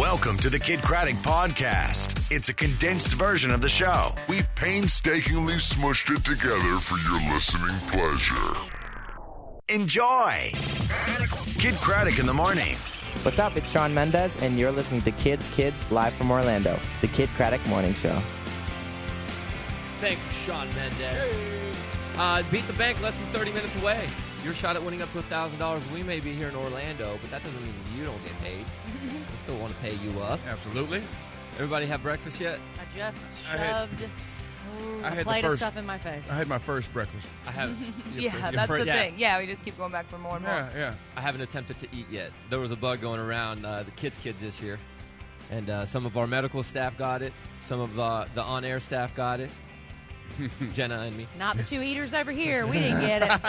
Welcome to the Kid Craddock Podcast. It's a condensed version of the show. We painstakingly smushed it together for your listening pleasure. Enjoy! Kid Craddock in the morning. What's up? It's Sean Mendez, and you're listening to Kids live from Orlando, the Kid Craddock Morning Show. Thank you, Sean Mendez. Beat the bank less than 30 minutes away. Your shot at winning up to $1,000. We may be here in Orlando, but that doesn't mean you don't get paid. We still want to pay you up. Absolutely. Everybody have breakfast yet? I just shoved a plate of stuff in my face. I had my first breakfast. I haven't. Yeah, that's the thing. Yeah, we just keep going back for more and more. Yeah. I haven't attempted to eat yet. There was a bug going around the kids this year, and some of our medical staff got it. Some of the on-air staff got it. Jenna and me. Not the two eaters over here. We didn't get it.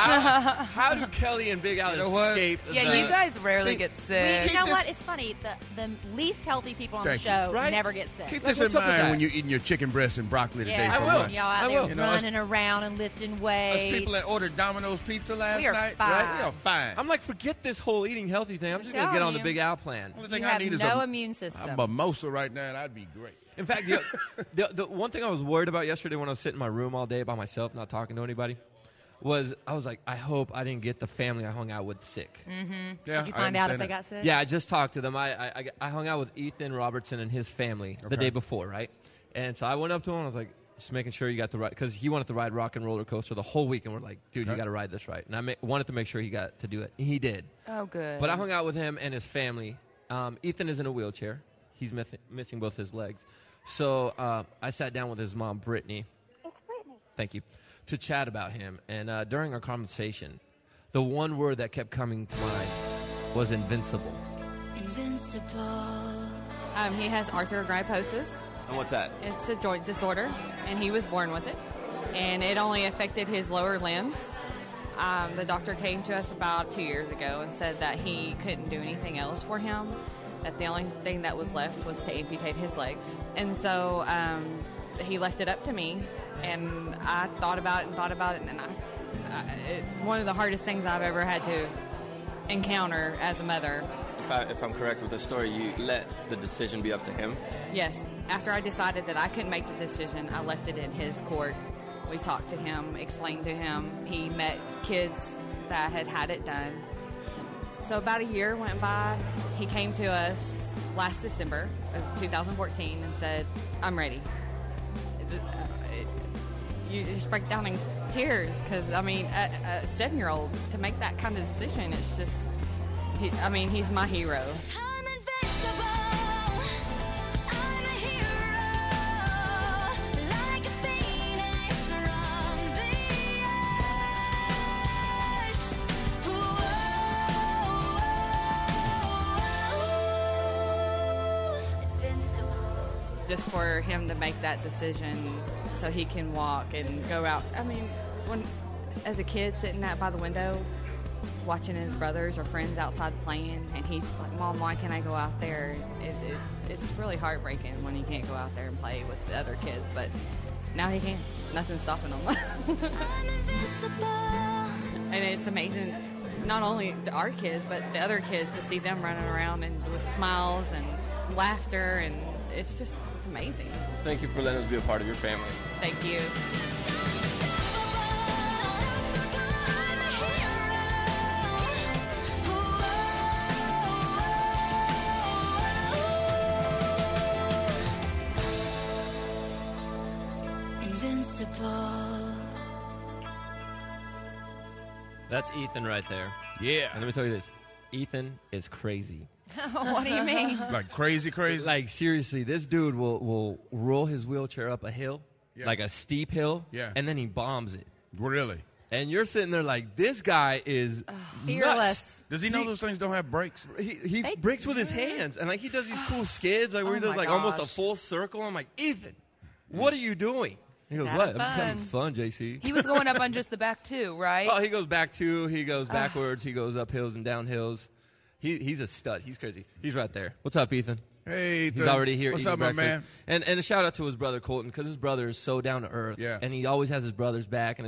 How do Kelly and Big Al escape? Yeah, you guys rarely get sick. You know what? It's funny. The least healthy people on the show never get sick. Keep this in mind when you're eating your chicken breast and broccoli today for lunch. Y'all out there running around and lifting weights. Us people that ordered Domino's pizza last night, fine. We are fine. I'm like, forget this whole eating healthy thing. I'm just going to get on the Big Al plan. Only thing You I have need is no a immune system. A mimosa right now, and I'd be great. In fact, the one thing I was worried about yesterday when I was sitting in my room all day by myself, not talking to anybody, was I was like, I hope I didn't get the family I hung out with sick. Mm-hmm. Yeah, Did you find out if they got sick? Yeah, I just talked to them. I hung out with Ethan Robertson and his family the day before, right? And so I went up to him and I was like, just making sure you got the right, because he wanted to ride Rock and Roller Coaster the whole week, and we're like, dude, you got to ride this right. And I wanted to make sure he got to do it. He did. Oh, good. But I hung out with him and his family. Ethan is in a wheelchair. He's missing both his legs. So I sat down with his mom, Brittany. It's Brittany. Thank you. To chat about him. And during our conversation, the one word that kept coming to mind was invincible. Invincible. He has arthrogryposis. And what's that? It's a joint disorder, and he was born with it. And it only affected his lower limbs. The doctor came to us about 2 years ago and said that he couldn't do anything else for him, that the only thing that was left was to amputate his legs. And so he left it up to me, and I thought about it, and one of the hardest things I've ever had to encounter as a mother. If I'm correct with the story, you let the decision be up to him? Yes. After I decided that I couldn't make the decision, I left it in his court. We talked to him, explained to him. He met kids that had it done. So about a year went by. He came to us last December of 2014 and said, I'm ready. You just break down in tears because, I mean, a 7-year-old, to make that kind of decision, it's just, he's my hero. I'm invincible. I'm a hero. Like a phoenix from the ash. Invincible. Just for him to make that decision so he can walk and go out. I mean, as a kid sitting out by the window, watching his brothers or friends outside playing, and he's like, Mom, why can't I go out there? It's really heartbreaking when he can't go out there and play with the other kids, but now he can. Nothing's stopping him. I'm invincible. And it's amazing, not only our kids, but the other kids, to see them running around and with smiles and laughter, and it's amazing. Thank you for letting us be a part of your family. Thank you. Invincible. That's Ethan right there. Yeah. And let me tell you this. Ethan is crazy. What do you mean? Like crazy? Like, seriously, this dude will roll his wheelchair up a hill, like a steep hill, and then he bombs it. Really? And you're sitting there like, this guy is fearless. Nuts. Does he know those things don't have brakes? He brakes with his hands, and like he does these cool skids, like where he does like almost a full circle. I'm like, Ethan, what are you doing? He goes, what? I'm just having fun, JC. He was going up on just the back too, right? Oh, he goes back too. He goes backwards. He goes up hills and down hills. He's a stud. He's crazy. He's right there. What's up, Ethan? Hey, Ethan. He's already here. What's eating up, my breakfast. man? And a shout out to his brother Colton, because his brother is so down to earth. Yeah. And he always has his brother's back, and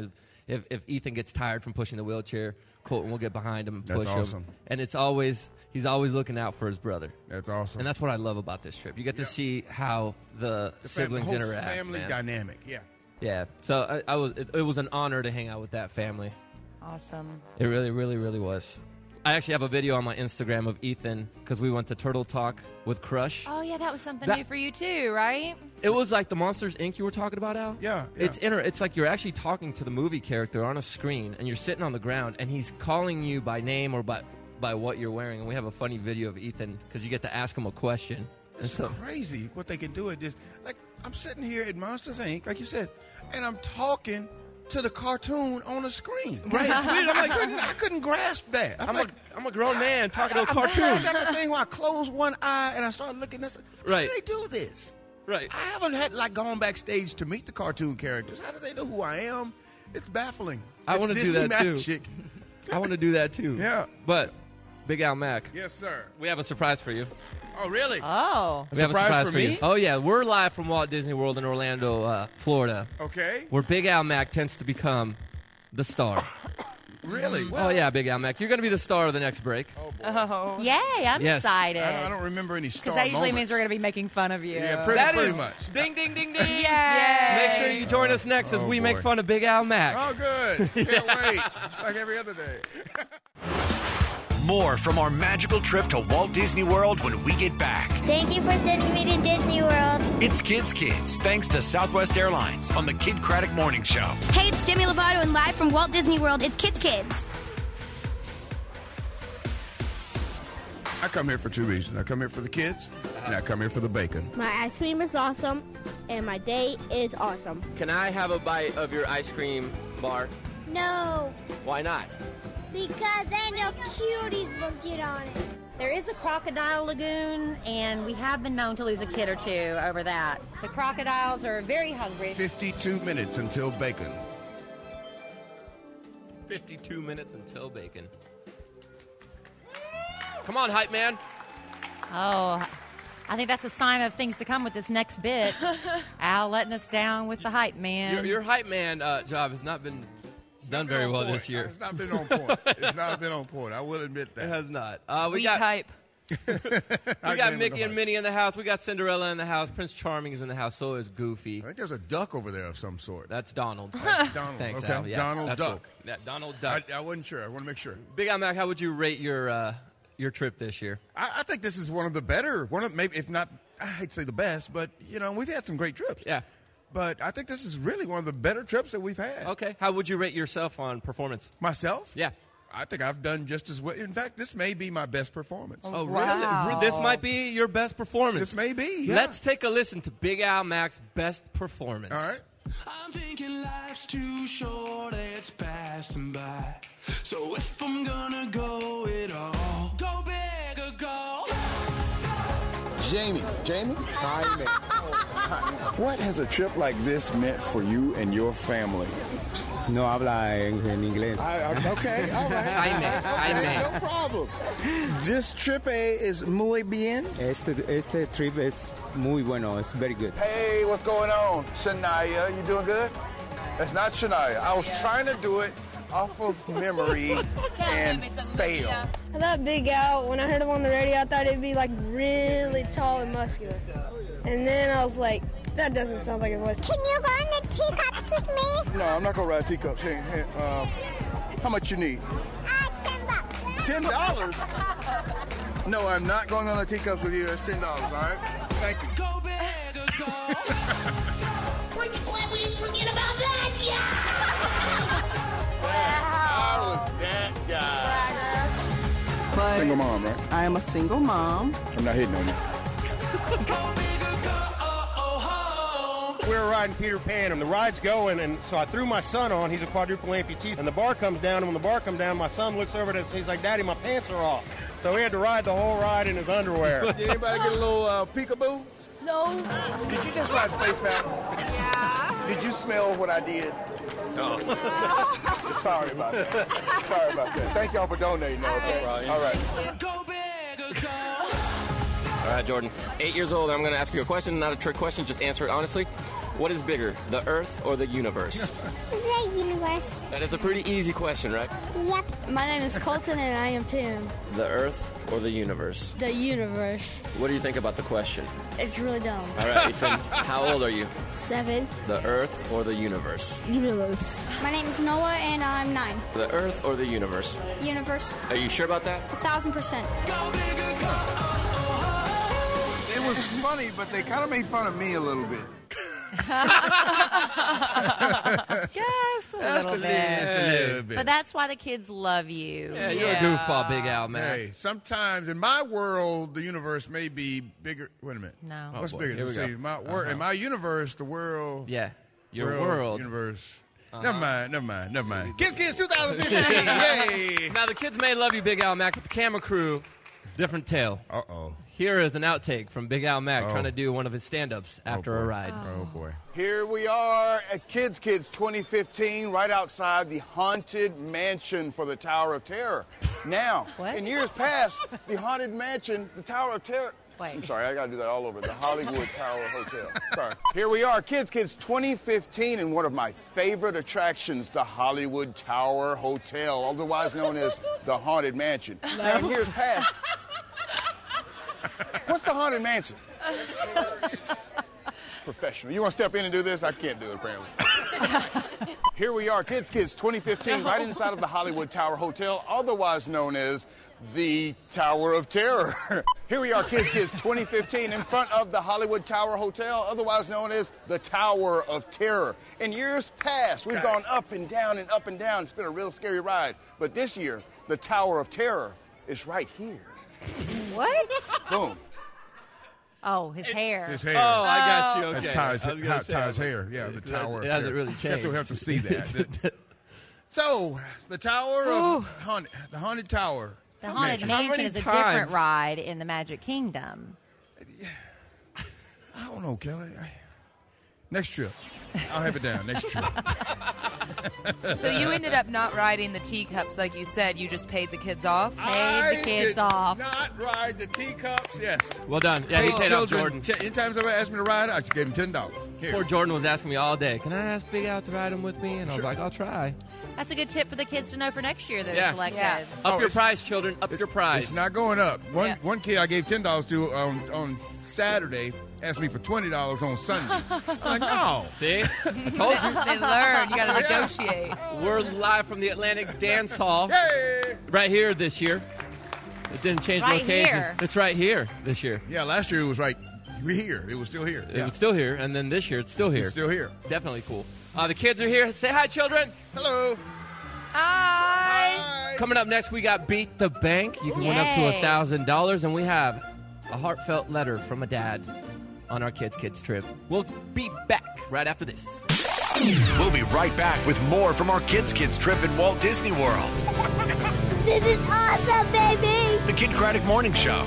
if Ethan gets tired from pushing the wheelchair, Colton will get behind him and push That's awesome. him. And he's always looking out for his brother. That's awesome. And that's what I love about this trip. You get to see how the siblings whole interact. Family man. dynamic, yeah. Yeah. So it was an honor to hang out with that family. Awesome. It really, really, really was. I actually have a video on my Instagram of Ethan because we went to Turtle Talk with Crush. Oh, yeah, that was something new for you, too, right? It was like the Monsters, Inc. you were talking about, Al? Yeah. It's like you're actually talking to the movie character on a screen, and you're sitting on the ground, and he's calling you by name or by what you're wearing. And we have a funny video of Ethan because you get to ask him a question. It's crazy what they can do at this. Like, I'm sitting here at Monsters, Inc., like you said, and I'm talking to the cartoon on the screen. Right, it's weird. I'm like, I couldn't grasp that. I'm a grown man talking to a cartoon. I got the thing where I close one eye and I start looking at this. Right. How do they do this? Right. I haven't had gone backstage to meet the cartoon characters. How do they know who I am? It's baffling. I want to do that magic. too. I want to do that too. Yeah. But Big Al Mac. Yes, sir. We have a surprise for you. Oh, really? Oh. We have a surprise for me? you. Oh, yeah. We're live from Walt Disney World in Orlando, Florida. Okay. Where Big Al Mac tends to become the star. Really? Oh, yeah, Big Al Mac. You're going to be the star of the next break. Oh, boy. Oh. Yay, I'm Yes. excited. I don't remember any star Because that usually moments. means we're going to be making fun of you. Yeah, That pretty is much. Ding, ding, ding, ding. Yay. Make sure you join us next as Oh, we boy. make fun of Big Al Mac. Oh, good. Can't wait. It's like every other day. More from our magical trip to Walt Disney World when we get back. Thank you for sending me to Disney World. It's Kids thanks to Southwest Airlines on the Kid Craddock Morning Show. Hey, it's Demi Lovato and live from Walt Disney World. It's Kids. I come here for two reasons. I come here for the kids, and I come here for the bacon. My ice cream is awesome, and my day is awesome. Can I have a bite of your ice cream bar? No, Why not? because then the cuties will get on it. There is a crocodile lagoon, and we have been known to lose a kid or two over that. The crocodiles are very hungry. 52 minutes until bacon. 52 minutes until bacon. Come on, hype man. Oh, I think that's a sign of things to come with this next bit. Al letting us down with the hype man. Your hype man job has not been done very well this year. It's not been on point. It's not been on point. I will admit that. It has not. We got hype. We got Mickey and Minnie in the house. We got Cinderella in the house. Prince Charming is in the house. So is Goofy. I think there's a duck over there of some sort. That's Donald. Donald. Thanks, okay. Al. Yeah, Donald that's Duck. cool. Yeah, Donald Duck. I wasn't sure. I want to make sure. Big Al Mac, how would you rate your trip this year? I think this is one of the better, maybe if not, I hate to say the best, but we've had some great trips. Yeah. But I think this is really one of the better trips that we've had. Okay. How would you rate yourself on performance? Myself? Yeah. I think I've done just as well. In fact, this may be my best performance. Oh, Wow. really? This might be your best performance. This may be. Yeah. Let's take a listen to Big Al Mac's best performance. All right. I'm thinking life's too short, it's passing by. So if I'm gonna go it all, go big or go. Jamie. Hi, what has a trip like this meant for you and your family? No habla en inglés. Okay, all right. Jaime. No problem. This trip is muy bien. Este trip es muy bueno. It's very good. Hey, what's going on? Shania, you doing good? That's not Shania. I was trying to do it off of memory and failed. I thought Big Al, when I heard him on the radio, I thought it'd be like really tall and muscular. And then I was like, that doesn't sound like a voice. Can you run the teacups with me? No, I'm not gonna ride teacups. Hey, how much you need? $10. $10? No, I'm not going on the teacups with you. That's $10. All right. Thank you. Go big or go. Weren't you glad we didn't forget about that? Yeah! I was that guy. But Single mom, right? I am a single mom. I'm not hitting on you. We were riding Peter Pan, and the ride's going, and so I threw my son on. He's a quadruple amputee, and the bar comes down, and when the bar comes down, my son looks over at us, and he's like, Daddy, my pants are off. So we had to ride the whole ride in his underwear. Did anybody get a little peekaboo? No. Did you just ride Space Mountain? Yeah. Did you smell what I did? No. Sorry about that. Thank y'all for donating, though, okay? All right. Go big or go. All right, Jordan. 8 years old. I'm going to ask you a question, not a trick question. Just answer it honestly. What is bigger, the Earth or the universe? The universe. That is a pretty easy question, right? Yep. My name is Colton, and I am Tim. The Earth or the universe? The universe. What do you think about the question? It's really dumb. All right, Ethan, how old are you? 7. The Earth or the universe? Universe. My name is Noah, and I'm 9. The Earth or the universe? Universe. Are you sure about that? 1,000%. It was funny, but they kind of made fun of me a little bit. Just a little bit. But that's why the kids love you. Yeah, you're a goofball, Big Al, man. Hey, sometimes in my world, the universe may be bigger. Wait a minute. No. What's boy. bigger? Here we Let's go. see. In my universe, the world. Yeah, your world. Universe. Never mind. Kids 2015. Yay. Now, the kids may love you, Big Al Mac, but the camera crew, different tale. Uh-oh. Here is an outtake from Big Al Mac trying to do one of his stand-ups after a ride. Oh, boy. Here we are at Kids 2015, right outside the haunted mansion for the Tower of Terror. Now, in years past, the haunted mansion, the Tower of Terror. Wait. I'm sorry, I got to do that all over. The Hollywood Tower Hotel. Sorry. Here we are, Kids 2015, and one of my favorite attractions, the Hollywood Tower Hotel, otherwise known as the Haunted Mansion. Now, in years past, what's the Haunted Mansion? Professional. You want to step in and do this? I can't do it, apparently. Here we are, Kids 2015, right inside of the Hollywood Tower Hotel, otherwise known as the Tower of Terror. Here we are, Kids 2015, in front of the Hollywood Tower Hotel, otherwise known as the Tower of Terror. In years past, we've gone up and down and up and down. It's been a real scary ride. But this year, the Tower of Terror is right here. What? Boom. Oh, his hair. His hair. Oh, I got you. Okay. That's Ty's hair. Yeah, the tower. It hasn't really changed. You have to see that. So, the Tower of the Haunted Tower. The Haunted Mansion is a different ride in the Magic Kingdom. I don't know, Kelly. Next trip. I'll have it down. Next trip. So you ended up not riding the teacups like you said. You just paid the kids off? Paid the kids off. Not ride the teacups, yes. Well done. Yeah, he paid off Jordan. Anytime somebody asked me to ride, I just gave him $10. Here. Poor Jordan was asking me all day, can I ask Big Al to ride him with me? And I was like, I'll try. That's a good tip for the kids to know for next year that Yeah. are selected. Yeah. Up your price, children. Up your price. It's not going up. One kid I gave $10 to on Saturday asked me for $20 on Sunday. I'm like, no. See? I told you. They learn. You got to negotiate. We're live from the Atlantic Dance Hall. Hey! Right here this year. It didn't change Right location. here. It's right here this year. Yeah, last year it was right here. It was still here. It was still here, and then this year it's still here. It's still here. Definitely cool. The kids are here. Say hi, children. Hello. Hi. Coming up next, we got Beat the Bank. You can win up to Yay. $1,000, and we have a heartfelt letter from a dad on our Kids trip. We'll be back right after this. We'll be right back with more from our Kids trip in Walt Disney World. This is awesome, baby. The Kid Craddock Morning Show.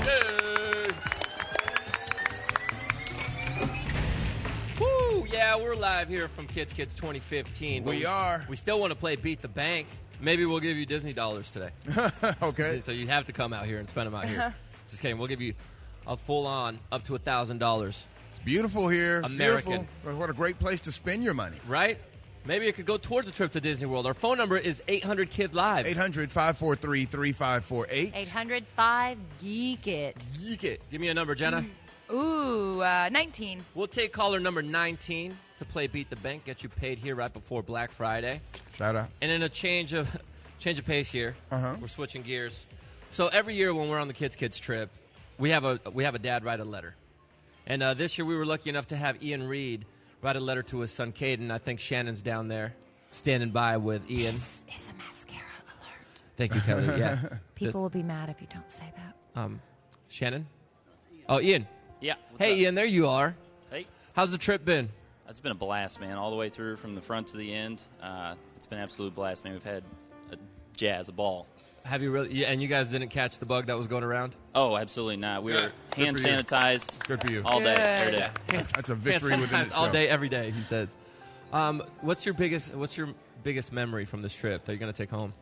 Woo! Yeah, we're live here from Kids 2015. We are. We still want to play Beat the Bank. Maybe we'll give you Disney dollars today. Okay. So you have to come out here and spend them out here. Just kidding. We'll give you a full-on up to $1,000. It's beautiful here. It's American. beautiful. What a great place to spend your money. Right? Maybe it could go towards a trip to Disney World. Our phone number is 800-KID-LIVE. 800-543-3548. 800-5-GEEK-IT. Geek it. Give me a number, Jenna. Ooh, 19. We'll take caller number 19 to play Beat the Bank, get you paid here right before Black Friday. Shout out. And in a change of pace here, we're switching gears. So every year when we're on the Kids trip, we have a dad write a letter. And this year we were lucky enough to have Ian Reed write a letter to his son Caden. I think Shannon's down there standing by with Ian. It's a mascara alert. Thank you, Kelly. Yeah. People will be mad if you don't say that. Shannon? Oh, Ian. Yeah. Hey, Ian, there you are. Hey. How's the trip been? It's been a blast, man, all the way through from the front to the end. It's been an absolute blast, man. We've had a ball. Have you really? Yeah, and you guys didn't catch the bug that was going around? Oh, absolutely not. We were Good hand for you. sanitized. Good for you. All day, every day. That's a victory within itself. All day, every day, he says. What's your biggest memory from this trip that you're going to take home?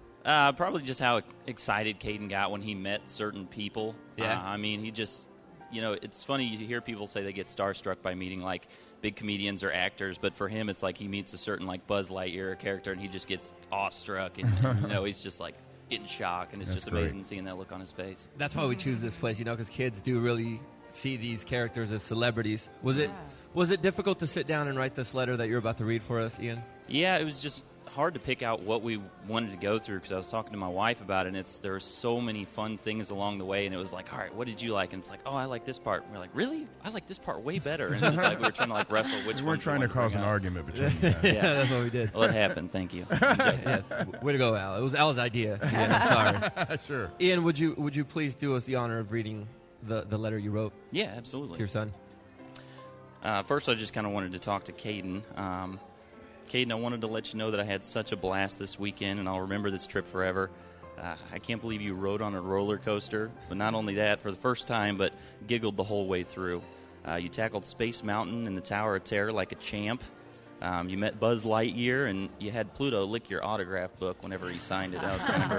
Probably just how excited Caden got when he met certain people. Yeah. I mean, he just it's funny you hear people say they get starstruck by meeting like big comedians or actors, but for him it's like he meets a certain like Buzz Lightyear character and he just gets awestruck and he's just like in shock, and it's just amazing seeing that look on his face. That's why we choose this place, because kids do really see these characters as celebrities. Was it difficult to sit down and write this letter that you're about to read for us, Ian? Yeah, it was just hard to pick out what we wanted to go through because I was talking to my wife about it, and there were so many fun things along the way, and it was like, all right, what did you like? And it's like, oh, I like this part. And we're like, really? I like this part way better. And it's just like we were trying to like wrestle which one. We weren't trying to cause an argument between you guys. Yeah, that's what we did. Well, it happened. Thank you. Way to go, Al. It was Al's idea. Yeah, I'm sorry. Sure. Ian, would you please do us the honor of reading the letter you wrote? Yeah, absolutely. To your son. First, I just kind of wanted to talk to Caden. Caden, I wanted to let you know that I had such a blast this weekend, and I'll remember this trip forever. I can't believe you rode on a roller coaster, but not only that, for the first time, but giggled the whole way through. You tackled Space Mountain and the Tower of Terror like a champ. You met Buzz Lightyear, and you had Pluto lick your autograph book whenever he signed it. That was kind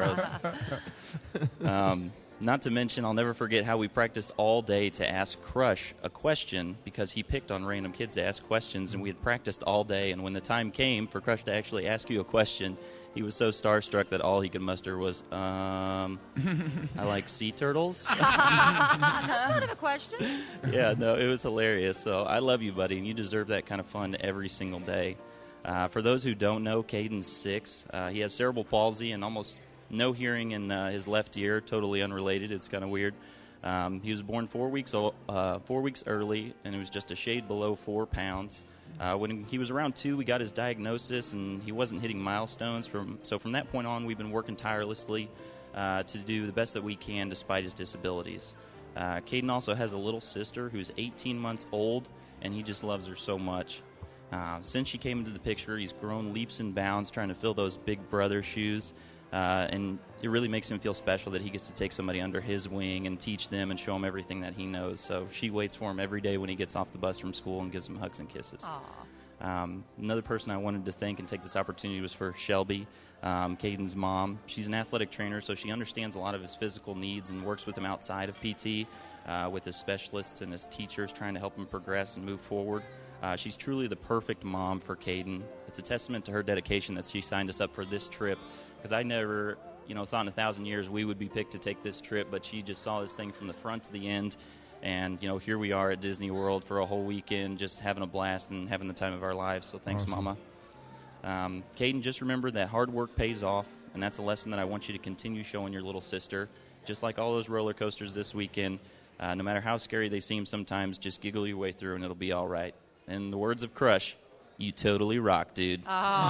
of gross. Not to mention, I'll never forget how we practiced all day to ask Crush a question because he picked on random kids to ask questions, and we had practiced all day. And when the time came for Crush to actually ask you a question, he was so starstruck that all he could muster was, I like sea turtles. That's sort of a question. Yeah, no, it was hilarious. So I love you, buddy, and you deserve that kind of fun every single day. For those who don't know, Caden's 6. He has cerebral palsy and almost no hearing in his left ear, totally unrelated. It's kind of weird. He was born 4 weeks early, and it was just a shade below 4 pounds. When he was around 2, we got his diagnosis, and he wasn't hitting milestones. So from that point on, we've been working tirelessly to do the best that we can despite his disabilities. Caden also has a little sister who's 18 months old, and he just loves her so much. Since she came into the picture, he's grown leaps and bounds trying to fill those big brother shoes. And it really makes him feel special that he gets to take somebody under his wing and teach them and show them everything that he knows. So she waits for him every day when he gets off the bus from school and gives him hugs and kisses. Another person I wanted to thank and take this opportunity was for Shelby, Caden's mom. She's an athletic trainer, so she understands a lot of his physical needs and works with him outside of PT with his specialists and his teachers trying to help him progress and move forward. She's truly the perfect mom for Caden. It's a testament to her dedication that she signed us up for this trip, because I never, thought in 1,000 years we would be picked to take this trip, but she just saw this thing from the front to the end, and, here we are at Disney World for a whole weekend, just having a blast and having the time of our lives, so thanks, awesome. Mama. Caden, just remember that hard work pays off, and that's a lesson that I want you to continue showing your little sister. Just like all those roller coasters this weekend, no matter how scary they seem sometimes, just giggle your way through and it'll be all right. In the words of Crush, you totally rock, dude.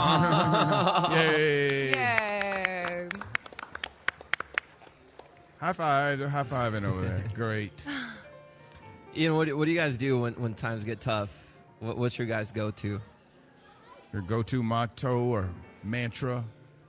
Yay. Yay. High five. They're high-fiving over there. Great. Ian, what do you guys do when times get tough? What's your guys' go-to? Your go-to motto or mantra?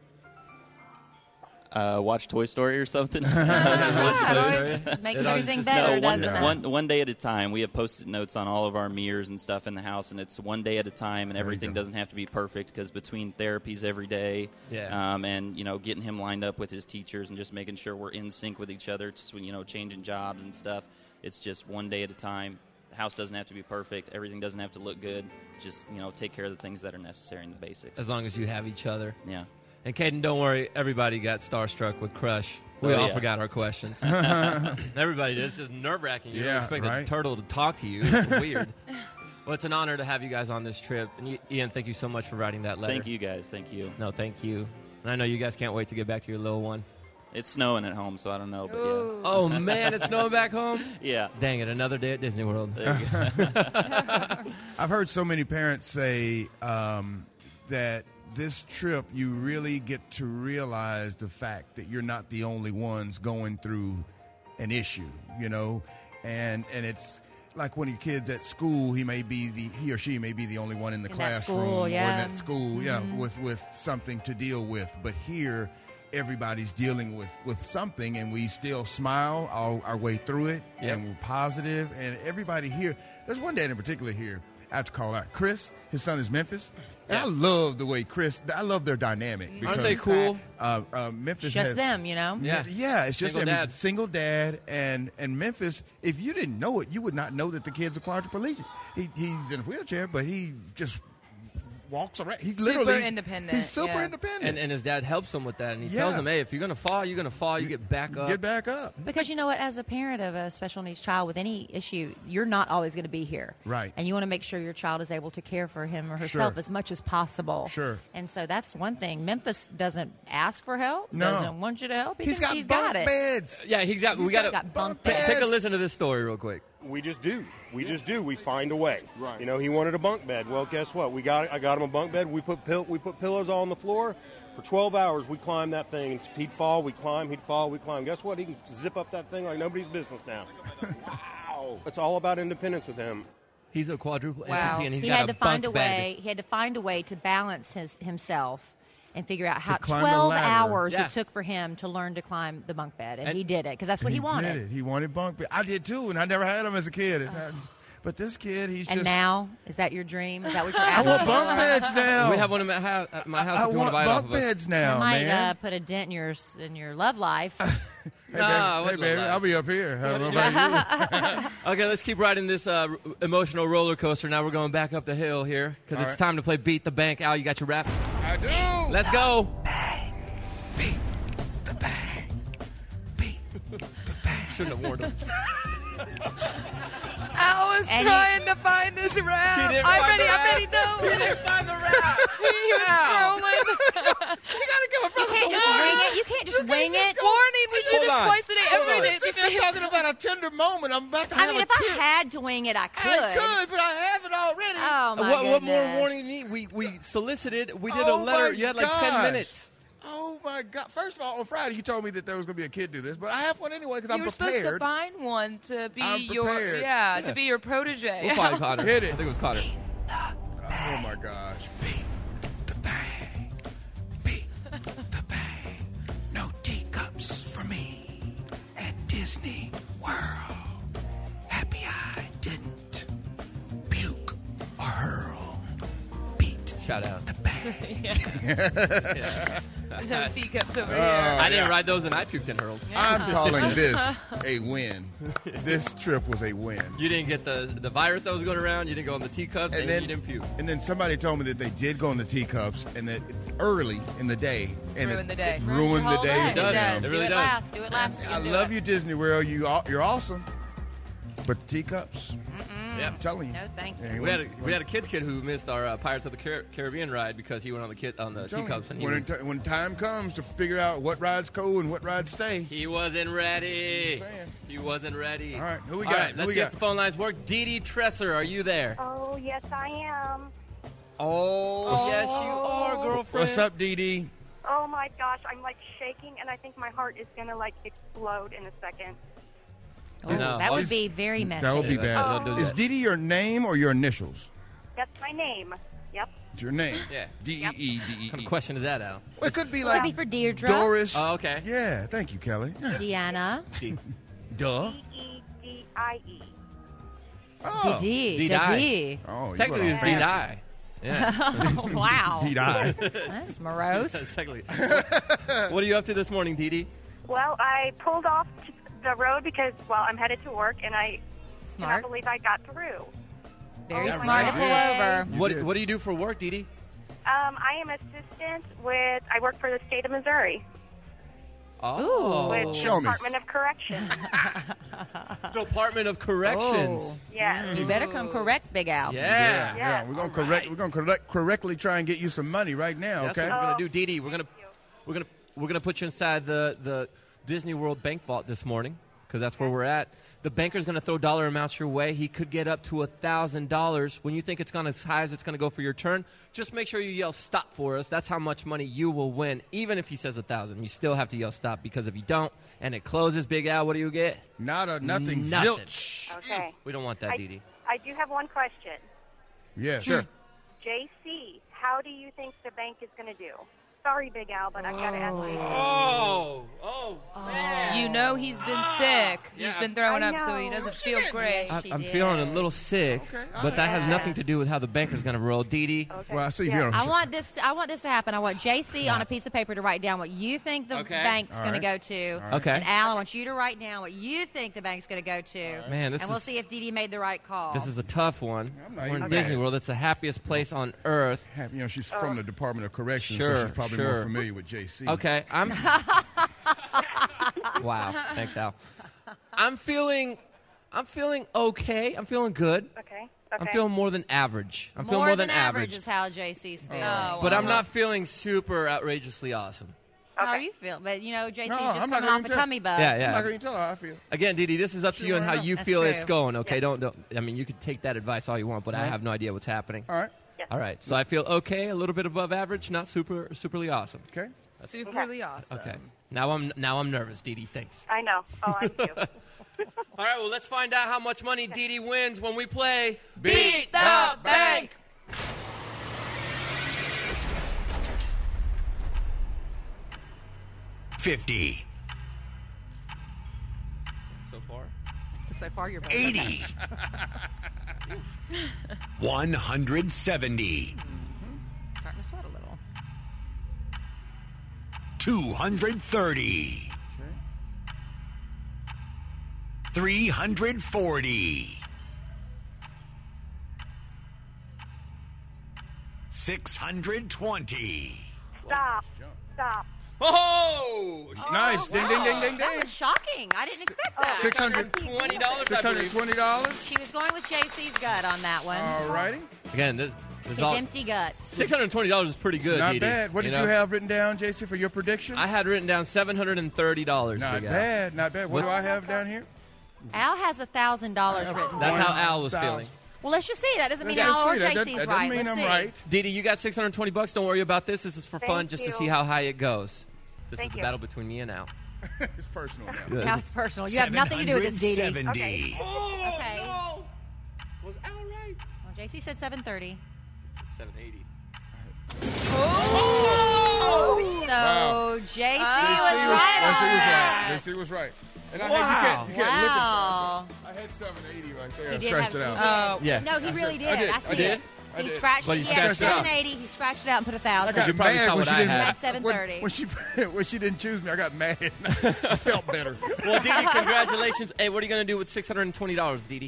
Watch Toy Story or something. Makes everything better, doesn't it? One day at a time. We have Post-it notes on all of our mirrors and stuff in the house, and it's one day at a time, and everything doesn't have to be perfect because between therapies every day and, getting him lined up with his teachers and just making sure we're in sync with each other, just when, changing jobs and stuff, it's just one day at a time. The house doesn't have to be perfect. Everything doesn't have to look good. Just, take care of the things that are necessary in the basics. As long as you have each other. Yeah. And Caden, don't worry. Everybody got starstruck with Crush. We all forgot our questions. Everybody did. It's just nerve-wracking. You don't expect a turtle to talk to you. It's weird. Well, it's an honor to have you guys on this trip. And Ian, thank you so much for writing that letter. Thank you, guys. Thank you. No, thank you. And I know you guys can't wait to get back to your little one. It's snowing at home, so I don't know, but Ooh. yeah. Oh, man, it's snowing back home? Yeah. Dang it, another day at Disney World. There you go. I've heard so many parents say that this trip, you really get to realize the fact that you're not the only ones going through an issue, and it's like when your kid's at school, he or she may be the only one in the classroom or in that school, with something to deal with. But here, everybody's dealing with something, and we still smile our way through it, and we're positive. And everybody here, there's one dad in particular here. I have to call out Chris. His son is Memphis. And I love the way I love their dynamic. Aren't they cool? Memphis Just them, you know? Yeah, it's just Single them. dad. It's a single dad. And Memphis, if you didn't know it, you would not know that the kid's a quadriplegic. He's in a wheelchair, but he just walks around. He's literally independent. He's super independent. And his dad helps him with that. And he tells him, hey, if you're going to fall, you're going to fall. You get back up. Get back up. Because you know what? As a parent of a special needs child with any issue, you're not always going to be here. Right. And you want to make sure your child is able to care for him or herself as much as possible. Sure. And so that's one thing. Memphis doesn't ask for help. No. Doesn't want you to help. He's got bunk it. beds. Yeah, exactly. He's got bunk beds. Take a listen to this story real quick. We just do. We just do. We find a way. Right. You know, he wanted a bunk bed. Well, guess what? I got him a bunk bed. We put pillows on the floor. For 12 hours, we climbed that thing. He'd fall, we'd climb. He'd fall, we'd climb. Guess what? He can zip up that thing like nobody's business now. Wow. It's all about independence with him. He's a quadruple Wow. amputee, and he's he got had a to find bunk a bed. way. He had to find a way to balance himself and figure out how climb the 12 ladder. hours Yeah. it took for him to learn to climb the bunk bed, and he did it because that's what he wanted. Did it. He wanted bunk bed. I did too, and I never had them as a kid. But this kid, he's And just. now, is that your dream? Is that what you're I asking want for? bunk beds now. We have one at my house. I if you want want to buy it off bunk of us. beds now, I might man. put a dent in your love life. Hey, baby, I'll be up here. How about you? Okay, let's keep riding this emotional roller coaster. Now we're going back up the hill here because All it's right. time to play Beat the Bank. Al, you got your rap? I do. Let's go. Shouldn't have warned him. I was trying to find this rap. He didn't I'm find ready. the I'm rap. ready. No. He didn't find the rap. He was scrolling. You gotta give a brother You can't just wing it. You can't just wing it. Warning, we do Hold this on. twice a day, every day. Since we're talking about a tender moment, I'm about to have I mean, a if I tear. had to wing it, I could. I could, but I have it already. Oh, my What more goodness. warning do you need? We solicited. We did Oh, a letter. my You had like 10 gosh. minutes. Oh my God! First of all, on Friday you told me that there was going to be a kid do this, but I have one anyway because I'm You were supposed to prepared. find one to be I'm your prepared. to be your protege. We'll find Connor. Hit it. I think it was Connor. Oh my gosh! No teacups for me at Disney World. Happy I didn't puke or hurl. Beat Shout out. the bag. Yeah. No teacups over Oh, here. I didn't yeah. ride those and I puked and hurled. I'm calling this a win. This trip was a win. You didn't get the virus that was going around. You didn't go on the teacups, and you didn't puke. And then somebody told me that they did go on the teacups and that early in the day. And Ruined the day. It ruined the day. It does. Yeah. It really do does. it last. Do it last. I love you, Disney World. You're awesome. But the teacups, Yeah. I'm telling you. No, thank you. Yeah, We had a kids kid who missed our Pirates of the Caribbean ride because he went on the telling teacups you, and when time comes to figure out what rides go and what rides stay. he wasn't ready. I'm saying. He wasn't ready. All right, who we All got? right, Who let's we see got? if the phone lines work. Dee Dee Tresser, are you there? Oh, yes, I am. Oh, yes, you are, girlfriend. What's up, Dee Dee? Oh, my gosh, I'm, like, shaking, and I think my heart is going to, like, explode in a second. Ooh, No. that Oh, would be very messy. That would be Yeah, bad. don't do Is that. Dee Dee your name or your initials? That's my name. Yep. It's your name. Yeah. D-E-E, What kind D-E-E. of question is that, Al? Well, it could be Could like be for Deirdre, Doris. Oh, okay. Yeah, thank you, Kelly. Yeah. Deanna, Duh. D-E-D-I-E. Oh. Dee, Dee-Di. Dee. Oh, you Technically, went it's all Dee fancy. Die. Yeah. Wow. Dee-Di. That's morose. Technically. What are you up to this morning, Dee Dee? Well, I pulled off the road because, well, I'm headed to work, and I Smart. cannot believe I got through. Very Oh, smart to my pull God. over. What do you do for work, Dee Dee? I am assistant I work for the state of Missouri Oh. with Show me. Department of Corrections. Department of Corrections. Oh. Yes. You better come correct, Big Al. Yeah. Yeah. We're gonna correctly try and get you some money right now. That's Okay. what we're gonna do, Dee Dee. We're gonna put you inside the Disney World bank vault this morning because that's where we're at. The banker's gonna throw dollar amounts your way. He could get up to $1,000. When you think it's gone as high as it's gonna go for your turn, just make sure you yell stop for us. That's how much money you will win. Even if he says 1,000, you still have to yell stop because if you don't and it closes, Big Al, what do you get? Nothing. Nothing. Zilch. Okay. We don't want that, Dee Dee. I do have one question. Yeah, sure. JC, how do you think the bank is going to do? Sorry, Big Al, but I've got to ask you. Oh, man. You know he's been sick. He's been throwing up, so he doesn't feel great. I'm feeling a little sick, but that has nothing to do with how the banker's going to roll. Dee. Well, I see you. I want this to happen. I want JC on a piece of paper to write down what you think the bank's going to go to. Okay. And Al, I want you to write down what you think the bank's going to go to. Man, and we'll see if Dee Dee made the right call. This is a tough one. not We're in even Disney mad. World. It's the happiest place on earth. You know, she's from the Department of Corrections, Sure, so she's probably sure. more familiar with JC. Okay, Wow, thanks, Al. I'm feeling okay. I'm feeling good. Okay. I'm feeling more than average. I'm feeling more than average is how JC's feeling. But I'm not feeling super outrageously awesome. How are you feeling? But, you know, JC's No, just I'm not coming gonna off a tell- tummy bug. Yeah. I'm not going to tell her how I feel. Again, Dee Dee, this is up to you and how you That's feel true. it's going, okay? Don't. I mean, you can take that advice all you want, but I have no idea what's happening. All right. All right. So I feel okay, a little bit above average, not superly awesome. Okay. Superly awesome. Okay. Now I'm nervous, Dee Dee. Thanks. I know. Oh, I do. All right, well, let's find out how much money Dee Dee wins when we play Beat the Bank. $50, So far. So far, you're better. $80, $170, Starting to sweat a little. $230, $340, $620. Stop. Oh! Nice. Ding, ding, ding, ding, That ding. was shocking. I didn't expect that. $620, I believe. $620. She was going with JC's gut on that one. All righty. Again, this His is all. empty gut. $620 is pretty good, Not Dee Dee. bad. What did you have written down, JC, for your prediction? I had written down $730. Not Big Al. bad. Not bad. What do I have down here? Al has $1,000 written. That's down. how Al was feeling. Well, let's just see. That doesn't mean Let's Al or see. That JC's doesn't right. mean Let's I'm see. right. Dee Dee, you got $620. Don't worry about this. This is for fun, Thank just you. to see how high it goes. This Thank is the you. battle between me and Al. It's personal now. Yeah. Now it's personal. You have nothing to do with this, Dee Dee. $770. Okay. Was Al right? Well, JC said 730. $780. So JC was right. JC was right. And I Wow. had, you can't look at Wow. that. I had 780 right there. He I did scratched have- it he out. did. Yeah. No, he really did. I did. I see I did. it. I He did. scratched But it. he He had scratched it out. 780. He scratched it out and put I 1,000. got You probably mad saw when what she I didn't had. At 730. when she didn't choose me. I got mad. I felt better. Well, Dee Dee, congratulations. Hey, what are you going to do with $620, Dee Dee?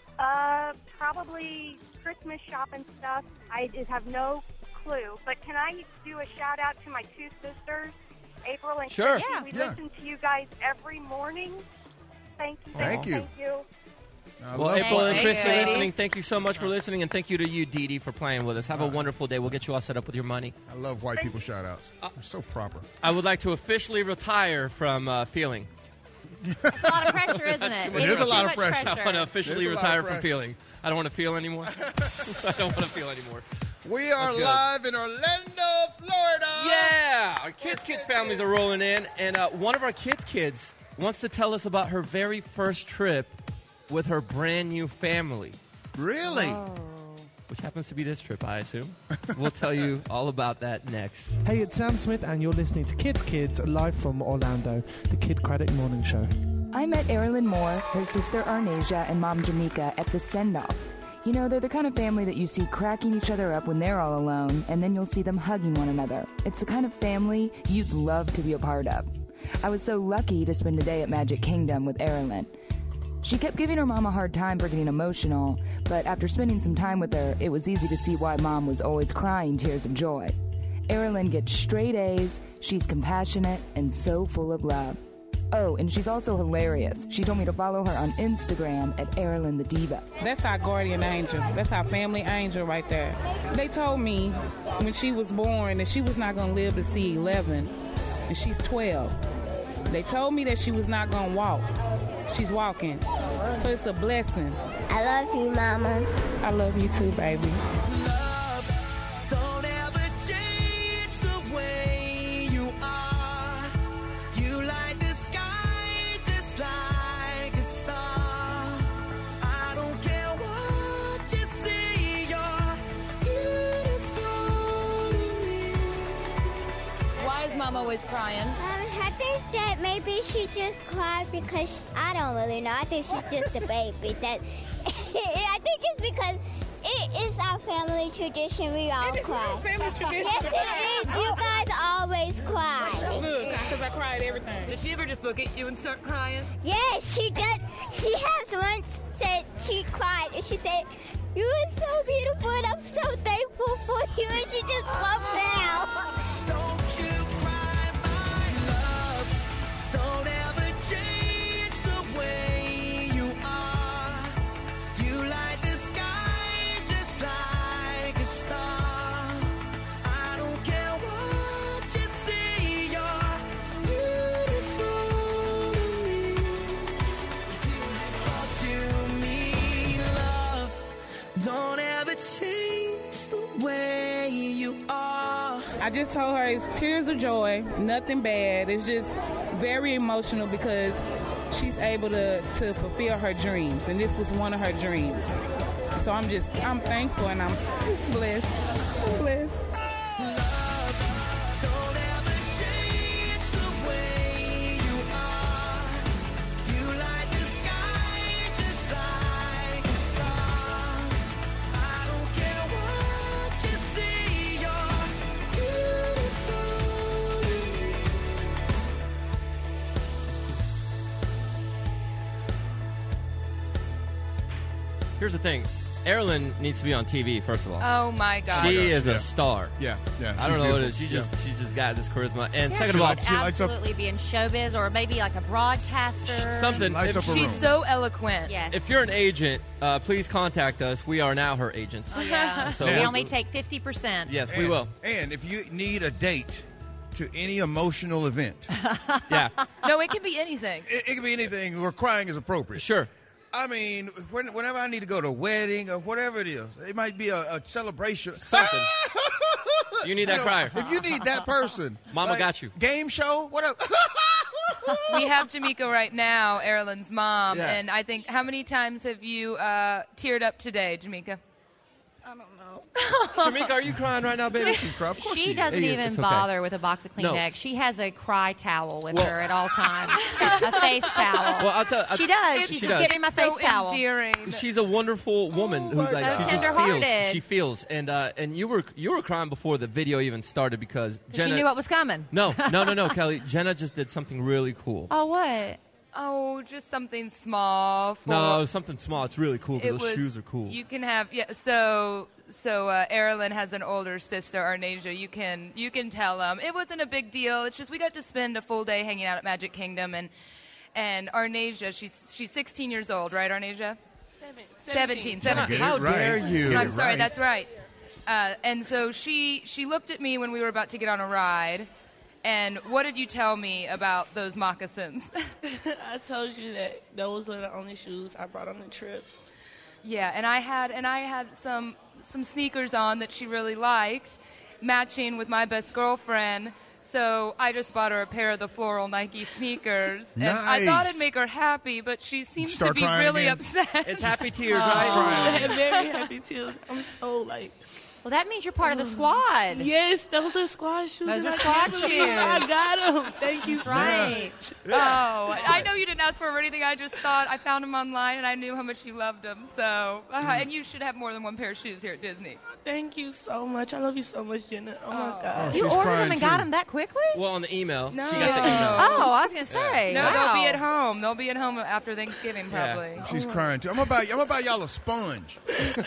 Probably Christmas shopping stuff. I just have no clue. But can I do a shout out to my two sisters, April and Sure. Christy? Yeah. We Yeah. listen to you guys every morning. Thank you. Thank you. Thank you. I Well, love April it. and Thank Chris you. are listening. Thank you so much for listening, and thank you to you, Dee Dee, for playing with us. Have a wonderful day. We'll get you all set up with your money. I love white people shout outs. They're so proper. I would like to officially retire from feeling. It's a lot of pressure, isn't it? It is a too lot of much pressure. I want to officially There's a lot of retire from pressure. feeling. I don't want to feel anymore. I don't want to feel anymore. We are That's good. live in Orlando, Florida. Yeah, our kids' families are rolling in, and one of our kids wants to tell us about her very first trip with her brand new family, Really? which happens to be this trip, I assume. We'll tell you all about that next. Hey, it's Sam Smith, and you're listening to Kids live from Orlando, the Kid Craddock Morning Show. I met Erilyn Moore, her sister Arnasia, and mom Jamaica at the send-off. You know, they're the kind of family that you see cracking each other up when they're all alone, and then you'll see them hugging one another. It's the kind of family you'd love to be a part of. I was so lucky to spend a day at Magic Kingdom with Erilyn. She kept giving her mom a hard time for getting emotional, but after spending some time with her, it was easy to see why mom was always crying tears of joy. Erilyn gets straight A's, she's compassionate, and so full of love. Oh, and she's also hilarious. She told me to follow her on Instagram at Erilyn the Diva. That's our guardian angel. That's our family angel right there. They told me when she was born that she was not going to live to see 11, and she's 12. They told me that she was not going to walk. She's walking. So it's a blessing. I love you, Mama. I love you too, baby. Don't ever change the way you are. You light the sky just like a star. I don't care what you see, you're beautiful to me. always crying? I think that maybe she just cried because I don't really know. I think she's just a baby. I think it's because it is our family tradition. We all cry. Family tradition. Yes, it is. You guys always cry. Good, because I cried everything. Does she ever just look at you and start crying? Yes, she does. She has once said she cried and she said, "You are so beautiful and I'm so thankful for you," and she just broke down. Don't you cry, my love. Don't ever change the way you are. You light the sky just like a star. I don't care what you see, you're beautiful to me. Beautiful to me, love. Don't ever change the way you are. I just told her it's tears of joy, nothing bad. It's just very emotional because she's able to fulfill her dreams, and this was one of her dreams. So I'm thankful and I'm just blessed. I'm blessed. Don't ever change the way you are. You light the sky just like a star. I don't care what you see, you're beautiful to me. Here's the thing. Erilyn needs to be on TV, first of all. Oh, my God. She is a star. Yeah. I don't she's know what it is. beautiful. She's just got this charisma. And Yeah, second she of all, would absolutely be in showbiz or maybe like a broadcaster. something. Lights up a She's room. so eloquent. Yes. If you're an agent, please contact us. We are now her agents. Oh, yeah. So we we'll- only take 50%. Yes, we will. And if you need a date to any emotional event, Yeah. No, it can be anything. it can be anything where crying is appropriate. Sure. I mean, whenever I need to go to a wedding or whatever it is, it might be a celebration. Something. You need that crier. If you need that person. Mama got you. Game show? What up? We have Jamaica right now, Erilyn's mom, Yeah. and I think, how many times have you teared up today, Jamaica? I don't know. Jamaica, are you crying right now, baby? Of course She doesn't Hey, even it's okay. bother with a box of No. Kleenex. She has a cry towel with Well- her at all times. A face towel. Well, I'll tell. She does. She She's does. just getting my face So towel. endearing. She's a wonderful woman who's like So she just feels. tender-hearted. She feels, and you were crying before the video even started because Jenna. She knew what was coming. No, Kelly. Jenna just did something really cool. Oh, what? Oh, just something small. For, No, it was something small. It's really cool it because those was- shoes are cool. You can have So Erilyn has an older sister, Arnasia. You can tell them it wasn't a big deal. It's just we got to spend a full day hanging out at Magic Kingdom, and Arnasia, she's 16 years old, right, Arnasia? 17. How dare you? I'm sorry, that's right. And so she looked at me when we were about to get on a ride. And what did you tell me about those moccasins? I told you that those were the only shoes I brought on the trip. Yeah, and I had some sneakers on that she really liked, matching with my best girlfriend. So I just bought her a pair of the floral Nike sneakers, and I thought it'd make her happy, but she seems to be really upset. It's happy tears, right? right? Very happy tears. I'm so like. Well, that means you're part of the squad. Yes, those are squad shoes. Those and are I squad can't believe shoes. I got them. Thank you so Right. much. Oh, I know you didn't ask for them or anything. I just thought I found them online, and I knew how much you loved them. So, and you should have more than one pair of shoes here at Disney. Thank you so much. I love you so much, Jenna. Oh, my God. You ordered them and got them that quickly? Well, on the email. No. She got the email. Oh, I was going to say. No, wow. they'll be at home. They'll be at home after Thanksgiving, probably. She's crying too. I'm gonna buy y'all a sponge. you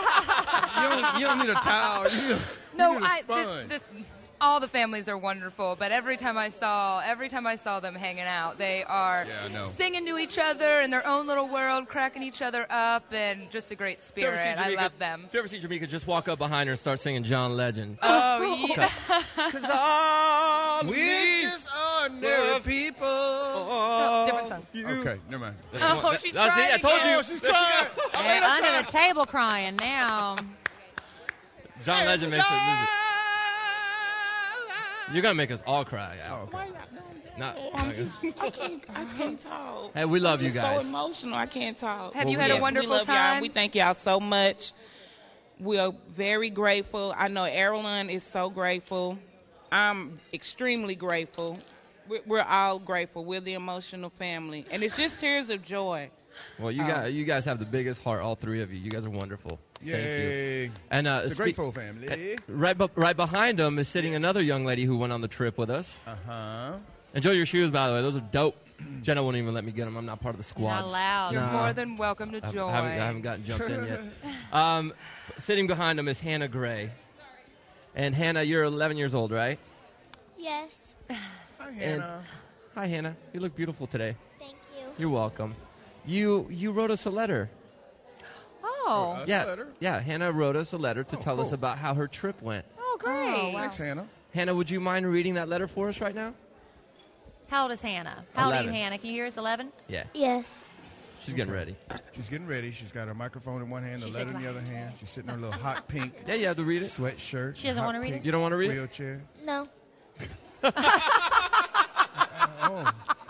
don't need a towel. No, need a sponge. all the families are wonderful, but every time I saw them hanging out, they are Yeah, I know. singing to each other in their own little world, cracking each other up, and just a great If you ever spirit. see I Jamaica- love them. If you ever see Jamaica, just walk up behind her and start singing John Legend. Oh, yeah. Because all We're just ordinary people. No, different song. Okay, never mind. Oh, she's That's crying it. I told again. you. She's crying. They're under the table crying now. John Legend makes it. Listen. You're gonna make us all cry. Al. Why not doing that? Not- I can't talk. Hey, we love you It's guys. so emotional. I can't talk. Have you had a wonderful we love time? Y'all. We thank y'all so much. We are very grateful. I know Erilyn is so grateful. I'm extremely grateful. We're all grateful. We're the emotional family. And it's just tears of joy. Well, you guys have the biggest heart, all three of you. You guys are wonderful. Yay. Thank you. And The Grateful family. Right behind them is sitting another young lady who went on the trip with us. Enjoy your shoes, by the way. Those are dope. Jenna won't even let me get them. I'm not part of the squad. Not allowed. You're more than welcome to join. I haven't gotten jumped in yet. Sitting behind them is Hannah Gray. And Hannah, you're 11 years old, right? Yes. Hi, Hannah. Hi, Hannah. You look beautiful today. Thank you. You're welcome. You wrote us a letter. Oh. Yeah, Hannah wrote us a letter to tell us cool. about how her trip went. Oh, great. Thanks, Hannah. Hannah, would you mind reading that letter for us right now? How old is Hannah? How old are you, 11. Hannah? Can you hear us? 11? Yeah. Yes. She's getting ready. She's getting ready. She's got her microphone in one hand, the She's letter in like, the other hand. She's sitting in her little hot pink Yeah, you have to read it. sweatshirt. She doesn't hot wanna read pink it? You don't want to read it? wheelchair. No. Oh.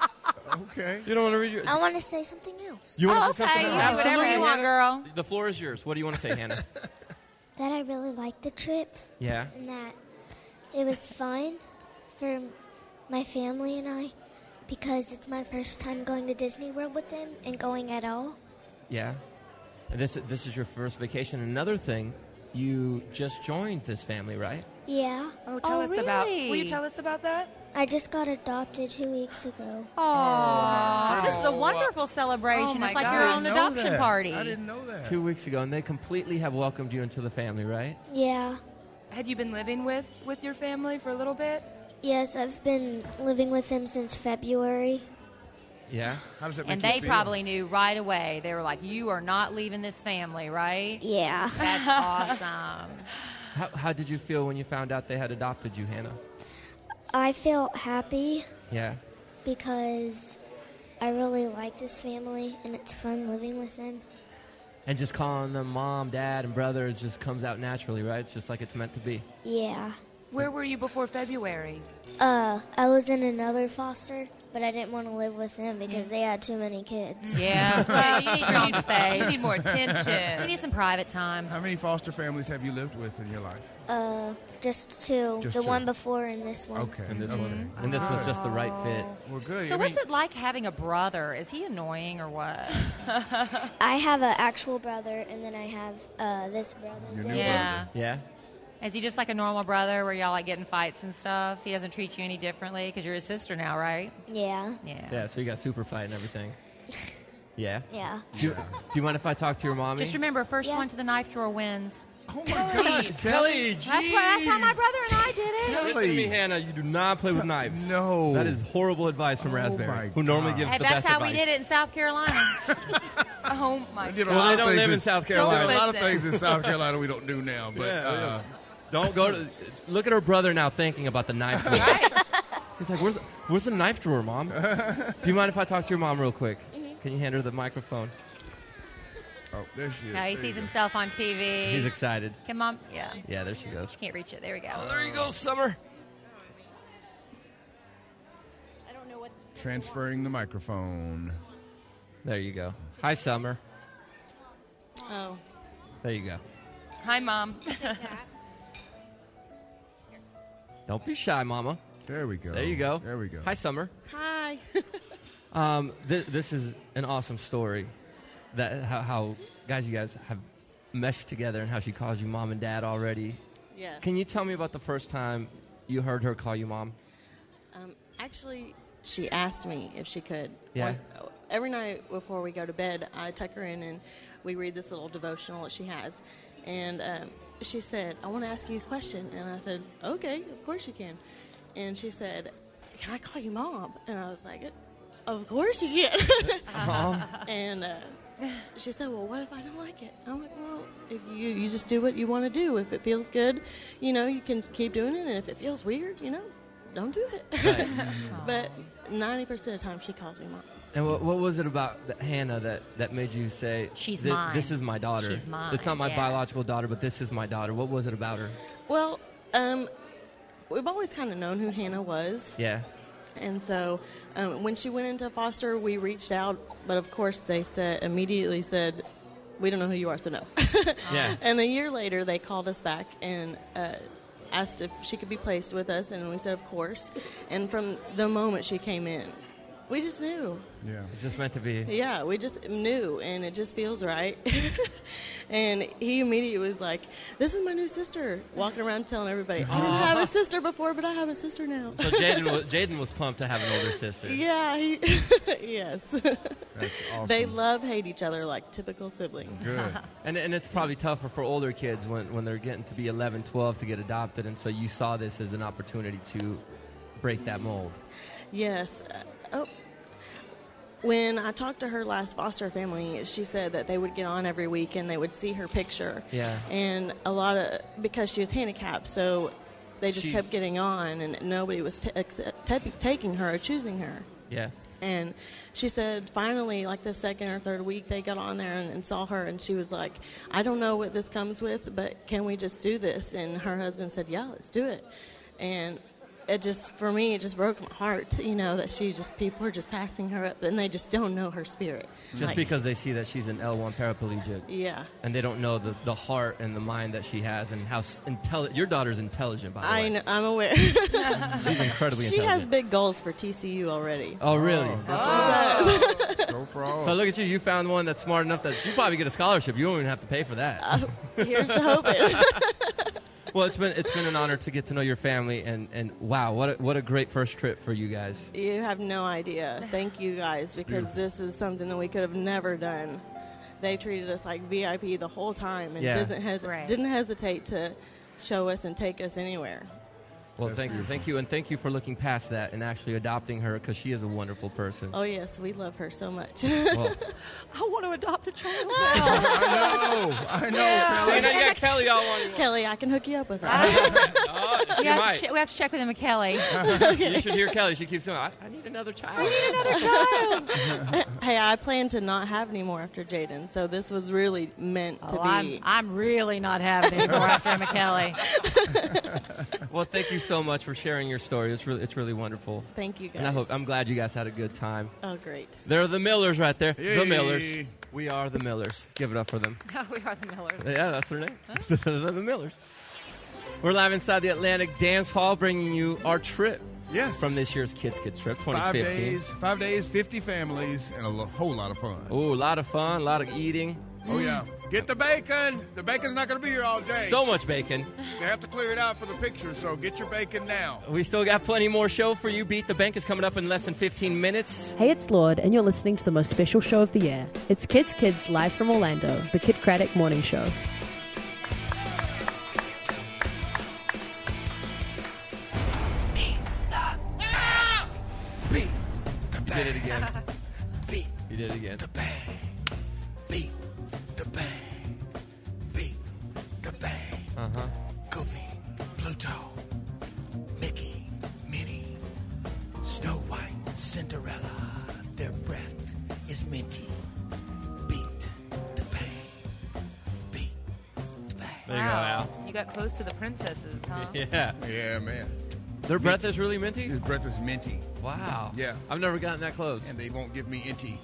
Okay. You don't want to read your... I want to say something else. You want Oh, to say okay. something You else? do whatever Absolutely, you want, Hannah. girl. The floor is yours. What do you want to say, Hannah? That I really liked the trip Yeah. and that it was fun for my family and I because it's my first time going to Disney World with them and going at all. Yeah. And this is your first vacation. Another thing, you just joined this family, right? Yeah. Oh, tell us about. really? Will you tell us about that? I just got adopted 2 weeks ago. Aww. This is a wonderful celebration. Oh, my It's like God. your I own didn't know adoption that. party. I didn't know that. 2 weeks ago, and they completely have welcomed you into the family, right? Yeah. Had you been living with your family for a little bit? Yes, I've been living with them since February. Yeah. How does that make And you they feel? probably knew right away. They were like, you are not leaving this family, right? Yeah. That's awesome. How did you feel when you found out they had adopted you, Hannah? I felt happy Yeah. because I really like this family and it's fun living with them. And just calling them mom, dad, and brother, it just comes out naturally, right? It's just like it's meant to be. Yeah. Where were you before February? I was in another foster, but I didn't want to live with them because they had too many kids. Yeah. Well, you need your own space. You need more attention. You need some private time. How many foster families have you lived with in your life? Just two. Just the two. one before and this one. Okay. And this one, and this was just the right fit. Well, good. So I mean, what's it like having a brother? Is he annoying or what? I have an actual brother, and then I have this brother. Your new Yeah. Yeah. Is he just like a normal brother where y'all like get in fights and stuff? He doesn't treat you any differently because you're his sister now, right? Yeah. Yeah. Yeah. So you got super fight and everything. Yeah. Yeah. Do you mind if I talk to your mommy? Just remember, first Yeah. one to the knife drawer wins. oh my gosh, Kelly. That's how my brother and I did it. Listen to me, Hannah. You do not play with knives. No. That is horrible advice from Oh, Raspberry, my who normally God. gives Hey, the that's best how advice. we did it in South Carolina. Oh my did a God. lot Well, they of don't things live in South Carolina. A lot of Listen. things in South Carolina we don't do now, but Yeah. Don't go to. Look at her brother now thinking about the knife drawer. He's like, "Where's the knife drawer, Mom?" Do you mind if I talk to your mom real quick? Can you hand her the microphone? oh, there she is. No, he There sees you go. himself on TV. He's excited. Can Mom? Yeah. Yeah, there she goes. Can't reach it. There we go. There you go, Summer. Transferring the microphone. There you go. Hi, Summer. Oh. There you go. Hi, Mom. Don't be shy, Mama. There we go. There you go. There we go. Hi, Summer. Hi. This is an awesome story. That how guys, you guys have meshed together, and how she calls you mom and dad already. Yes. Can you tell me about the first time you heard her call you mom? Actually, she asked me if she could. Yeah. Every night before we go to bed, I tuck her in and we read this little devotional that she has. And she said, I want to ask you a question. And I said, okay, of course you can. And she said, can I call you Mom? And I was like, of course you can. And she said, well, what if I don't like it? I'm like, well, if you just do what you want to do. If it feels good, you can keep doing it. And if it feels weird, don't do it. Right. But 90% of the time, she calls me Mom. And what was it about Hannah that made you say, She's mine. This is my daughter. She's mine, It's not my yeah. biological daughter, but this is my daughter. What was it about her? Well, we've always kind of known who Hannah was. Yeah. And so when she went into foster, we reached out. But, of course, they immediately said, we don't know who you are, so no. Yeah. And a year later, they called us back and asked if she could be placed with us, and we said, of course. And from the moment she came in, we just knew. Yeah. It's just meant to be. Yeah, we just knew, and it just feels right. And he immediately was like, this is my new sister, walking around telling everybody, I didn't have a sister before, but I have a sister now. So Jaden was pumped to have an older sister. Yeah, yes. That's awesome. They love hate each other like typical siblings. Good. And it's probably tougher for older kids when they're getting to be 11, 12 to get adopted, and so you saw this as an opportunity to break that mold. Yes. When I talked to her last foster family, she said that they would get on every week and they would see her picture. Yeah. And because she was handicapped, so they just kept getting on, and nobody was taking her or choosing her. Yeah. And she said finally, like the second or third week, they got on there and saw her, and she was like, I don't know what this comes with, but can we just do this? And her husband said, yeah, let's do it. And it just, for me, it just broke my heart, that people are just passing her up, and they just don't know her spirit. Just because they see that she's an L1 paraplegic. Yeah. And they don't know the heart and the mind that she has and how intelligent. Your daughter's intelligent, by the way. I know, I'm aware. She's incredibly She intelligent. has big goals for TCU already. Oh, really? Go for all. So look at you. You found one that's smart enough that you probably get a scholarship. You don't even have to pay for that. Here's to hoping. Well, it's been an honor to get to know your family, and wow, what a great first trip for you guys. You have no idea. Thank you guys, because this is something that we could have never done. They treated us like VIP the whole time, and didn't hesitate to show us and take us anywhere. Well, thank you, and thank you for looking past that and actually adopting her, because she is a wonderful person. Oh yes, we love her so much. Well, I want to adopt a child now. I know. Yeah. So now you got Kelly all on you. Kelly, I can hook you up with her. We have to check with him, Kelly. You should hear Kelly. She keeps saying, I need another child. Hey, I plan to not have any more after Jaden, so this was really meant to be. I'm really not having any more after Emma Kelly. Well, thank you so much for sharing your story. It's really wonderful. Thank you, guys. And I'm glad you guys had a good time. Oh, great. They're the Millers right there. Yay. The Millers. We are the Millers. Give it up for them. We are the Millers. Yeah, that's their name. The Millers. We're live inside the Atlantic Dance Hall, bringing you our trip. Yes. From this year's Kids Trip 2015. 5 days, 50 families, and a whole lot of fun. Oh, a lot of fun, a lot of eating. Oh, yeah. Get the bacon. The bacon's not going to be here all day. So much bacon. They have to clear it out for the picture, so get your bacon now. We still got plenty more show for you. Beat the Bank is coming up in less than 15 minutes. Hey, it's Lord, and you're listening to the most special show of the year. It's Kids live from Orlando, the Kid Craddock Morning Show. Beat the bang. You did it again. Beat You did it again. the bang. Beat the bang. Beat the bang. Uh-huh. Goofy, Pluto, Mickey, Minnie, Snow White, Cinderella. Their breath is minty. Beat the bang. Beat the bang. There you go, Al. You got close to the princesses, huh? Yeah. Yeah, man. Their breath is really minty? His breath is minty. Wow. Yeah. I've never gotten that close. And they won't give me inty.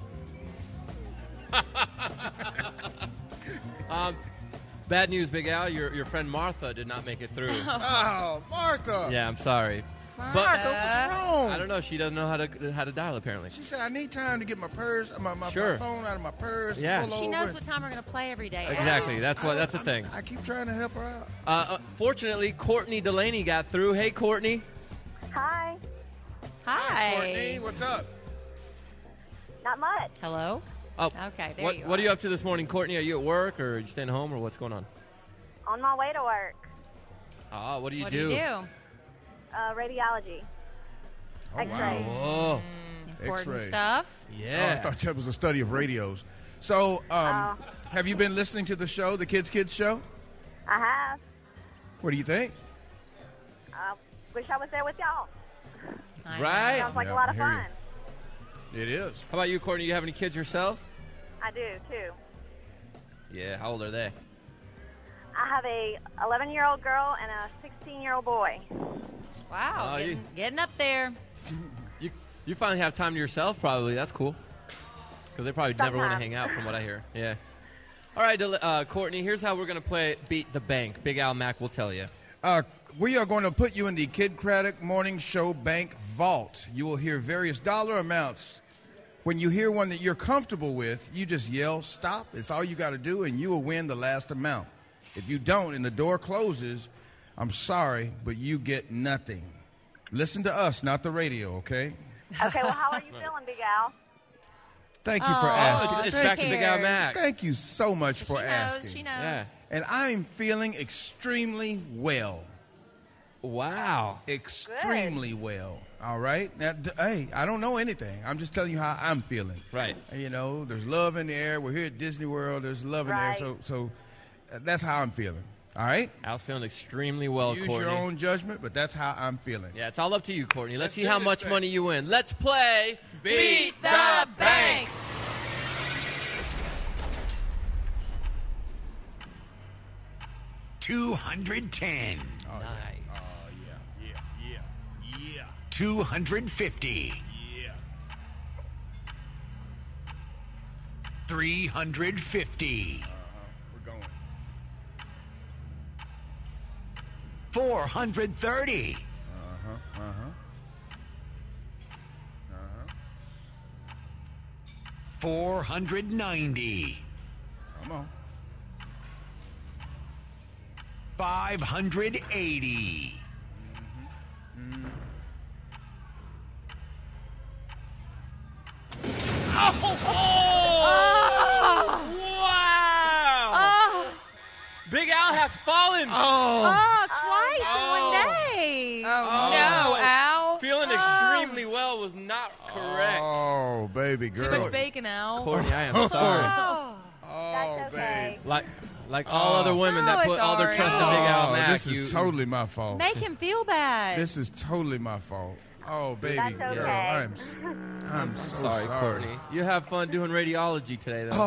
Bad news, Big Al. Your friend Martha did not make it through. Oh, Martha. Yeah, I'm sorry. Martha, what's wrong? I don't know. She doesn't know how to dial, apparently. She said, I need time to get my purse, my Sure. phone out of my purse. Yeah. Pull She over. knows what time we're going to play every day. Exactly. That's the thing. I keep trying to help her out. Fortunately, Courtney Delaney got through. Hey, Courtney. Hi. Hi. Courtney, what's up? Not much. Hello? Oh, Okay, there you what are. are you up to this morning, Courtney? Are you at work or are you staying home or what's going on? On my way to work. What do you What do? do you do? Radiology. Oh, X-ray. wow. Important X-ray. stuff. Yeah. Oh, I thought that was a study of radios. So, have you been listening to the show, the Kids show? I have. What do you think? Wish I was there with y'all. Right? Sounds like Yeah, a lot of I hear fun. It is. How about you, Courtney? You have any kids yourself? I do, too. Yeah. How old are they? I have a 11-year-old girl and a 16-year-old boy. Wow, Oh, getting up there. You finally have time to yourself, probably. That's cool. Because they probably never want to Sometimes. hang out, from what I hear. Yeah. All right, Courtney. Here's how we're gonna play Beat the Bank. Big Al Mac will tell you. We are going to put you in the Kid Craddock Morning Show Bank Vault. You will hear various dollar amounts. When you hear one that you're comfortable with, you just yell, stop. It's all you got to do, and you will win the last amount. If you don't and the door closes, I'm sorry, but you get nothing. Listen to us, not the radio, okay? Okay, well, how are you feeling, Big Al? Thank you for asking. It's back to Big Al Mac. Thank you so much for asking. She knows. Yeah. And I'm feeling extremely well. Wow. Extremely well. All right? Now, hey, I don't know anything. I'm just telling you how I'm feeling. Right. You know, there's love in the air. We're here at Disney World. There's love in the air. So that's how I'm feeling. All right? Al's feeling extremely well, Use Courtney. your own judgment, but that's how I'm feeling. Yeah, it's all up to you, Courtney. Let's see do how this much thing. money you win. Let's play Beat the Bank. $210. Oh, Nice. Oh, yeah. $250. Yeah. $350. We're going. $430. $490. Come on. $580. Wow! Big Al has fallen. Twice in one day. No, Al. Feeling extremely well was not correct. Oh, baby girl. Too much bacon, Al. Courtney, I am sorry. Oh, baby. Like all other women that put all their trust in Big Al Mac. This is totally my fault. Make him feel bad. This is totally my fault. Oh, baby That's girl. okay. I'm so Sorry, Courtney. You have fun doing radiology today, though.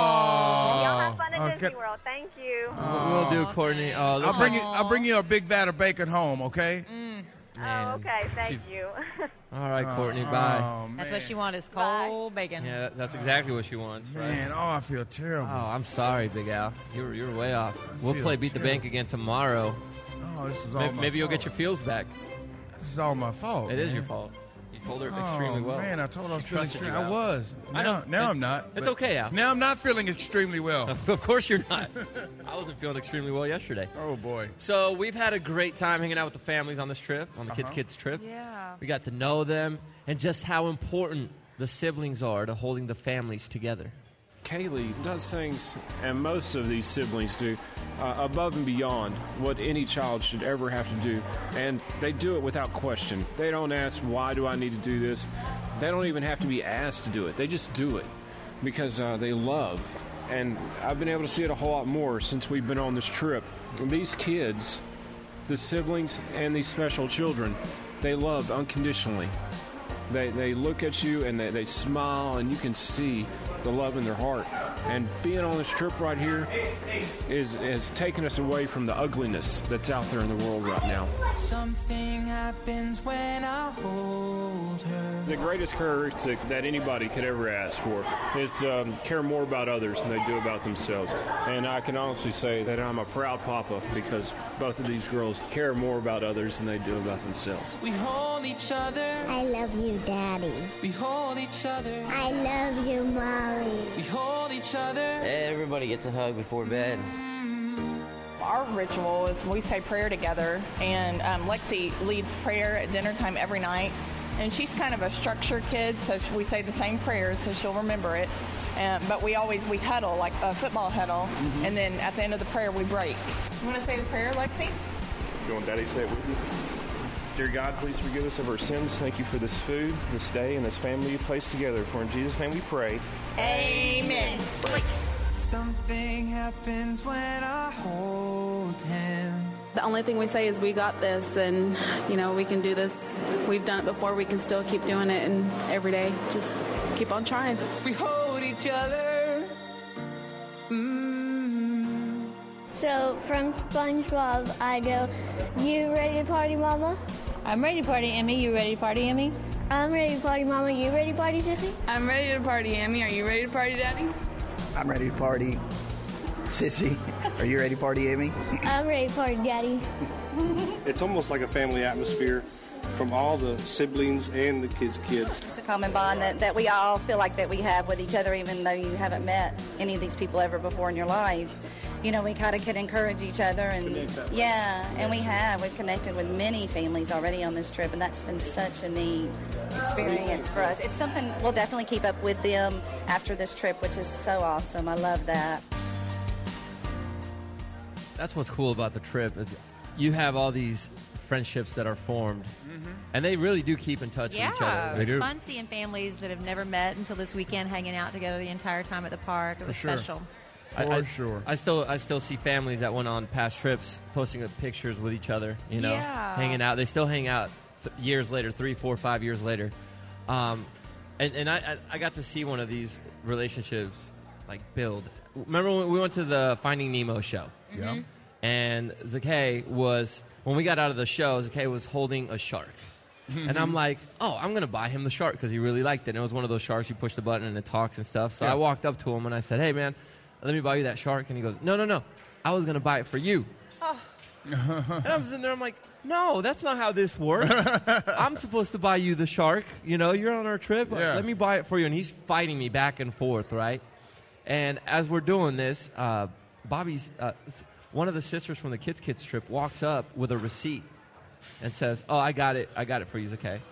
Y'all have fun at okay. Disney World. Thank you. We'll do, Courtney. I'll bring you a big vat of bacon home, okay? Oh, okay. Thank you. All right, Courtney. Bye. Oh, That's what she wants is cold bacon. Yeah, that's exactly what she wants. Right? Man, I feel terrible. Oh, I'm sorry, Big Al. You're way off. We'll feel play Beat the Bank again tomorrow. Oh, this is all Maybe you'll get your feels back. This is all my fault. It is man. your fault. You told her extremely well. Man, I told her I was She feeling trusted you, extremely. I Al. was. I know. Now I'm not. It's but okay, Al. Now I'm not feeling extremely well. Of course you're not. I wasn't feeling extremely well yesterday. Oh boy. So we've had a great time hanging out with the families on this trip, on the Kids trip. Yeah. We got to know them and just how important the siblings are to holding the families together. Kaylee does things, and most of these siblings do, above and beyond what any child should ever have to do. And they do it without question. They don't ask, why do I need to do this? They don't even have to be asked to do it. They just do it because they love. And I've been able to see it a whole lot more since we've been on this trip. And these kids, the siblings and these special children, they love unconditionally. They look at you and they smile, and you can see the love in their heart. And being on this trip right here has taken us away from the ugliness that's out there in the world right now. Something happens when I hold her. The greatest characteristic that anybody could ever ask for is to care more about others than they do about themselves. And I can honestly say that I'm a proud papa because both of these girls care more about others than they do about themselves. We hold each other. I love you, Daddy. We hold each other. I love you, Mommy. We hold each other. Everybody gets a hug before bed. Our ritual is we say prayer together, and Lexi leads prayer at dinner time every night. And she's kind of a structured kid, so we say the same prayers so she'll remember it. But we huddle, like a football huddle, and then at the end of the prayer we break. You want to say the prayer, Lexi? You want Daddy to say it with you? Dear God, please forgive us of our sins. Thank you for this food, this day, and this family you placed together. For in Jesus' name we pray. Amen. Something happens when I hold him. The only thing we say is we got this, and we can do this. We've done it before. We can still keep doing it, and every day just keep on trying. We hold each other. So from SpongeBob, I go, you ready to party, Mama? I'm ready to party, Emmy. You ready to party, Emmy? I'm ready to party, Mama. You ready to party, Sissy? I'm ready to party, Emmy. Are you ready to party, Daddy? I'm ready to party. Sissy, are you ready to party, Amy? I'm ready for it, Daddy. It's almost like a family atmosphere from all the siblings and the kids' kids. It's a common bond that we all feel like that we have with each other, even though you haven't met any of these people ever before in your life. You know, we kind of can encourage each other, and we've connected with many families already on this trip, and that's been such a neat experience for us. It's something we'll definitely keep up with them after this trip, which is so awesome. I love that. That's what's cool about the trip. Is you have all these friendships that are formed, and they really do keep in touch with each other. It's fun seeing families that have never met until this weekend hanging out together the entire time at the park. It was special. For sure. I still see families that went on past trips posting pictures with each other, hanging out. They still hang out years later, 3, 4, 5 years later. And I got to see one of these relationships like build. Remember when we went to the Finding Nemo show? Yeah. And Zakay was, when we got out of the show, Zakay was holding a shark. And I'm like, I'm going to buy him the shark because he really liked it. And it was one of those sharks, you push the button and it talks and stuff. So I walked up to him and I said, hey, man, let me buy you that shark. And he goes, no, I was going to buy it for you. And I'm sitting there, I'm like, no, that's not how this works. I'm supposed to buy you the shark. You're on our trip. Let me buy it for you. And he's fighting me back and forth, right? And as we're doing this, Bobby's one of the sisters from the kids trip walks up with a receipt and says, I got it for you, okay?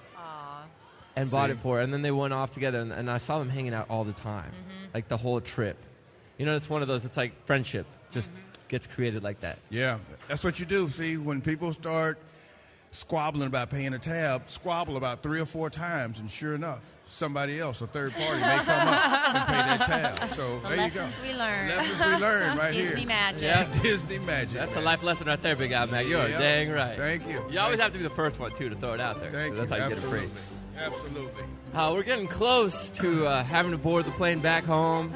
And bought it for her. And then they went off together, and I saw them hanging out all the time, like the whole trip. It's one of those, it's like friendship just gets created like that. Yeah, that's what you do. See, when people start squabbling about paying a tab, squabble about 3 or 4 times, and sure enough, somebody else, a third party, may come up and pay that tab. So there you go. Lessons we learn. Lessons we learn right here. Disney magic. Yeah. Disney magic. That's a life lesson right there, Big Al Mac. You're dang right. Thank you. You always have to be the first one, too, to throw it out there. Thank you. That's how you get it free. Absolutely. We're getting close to having to board the plane back home.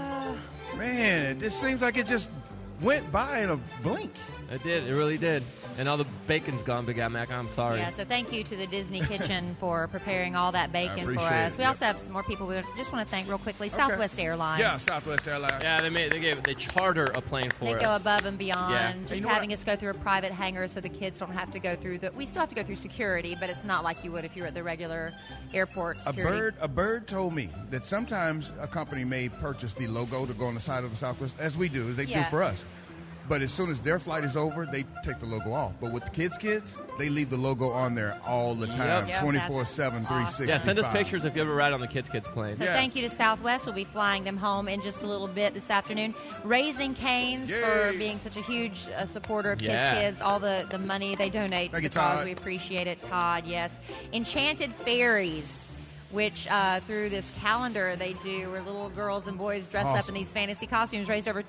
Man, it just seems like it just went by in a blink. It did. It really did. And all the bacon's gone, Big Al Mac. I'm sorry. Yeah, so thank you to the Disney Kitchen for preparing all that bacon for us. We also have some more people we just want to thank real quickly. Southwest Airlines. Yeah, Southwest Airlines. Yeah, they charter a plane for us. They go above and beyond. Yeah. Just having us go through a private hangar so the kids don't have to go through we still have to go through security, but it's not like you would if you were at the regular airport security. A bird told me that sometimes a company may purchase the logo to go on the side of the Southwest, as we do, as they do for us. But as soon as their flight is over, they take the logo off. But with the kids, they leave the logo on there all the time, 24/7, 365. Yeah, send us pictures if you ever ride on the kids plane. So thank you to Southwest. We'll be flying them home in just a little bit this afternoon. Raising Cane's for being such a huge supporter of kids. All the money they donate to the cause. We appreciate it, Todd. Yes. Enchanted Fairies, which through this calendar they do where little girls and boys dress up in these fantasy costumes, raised over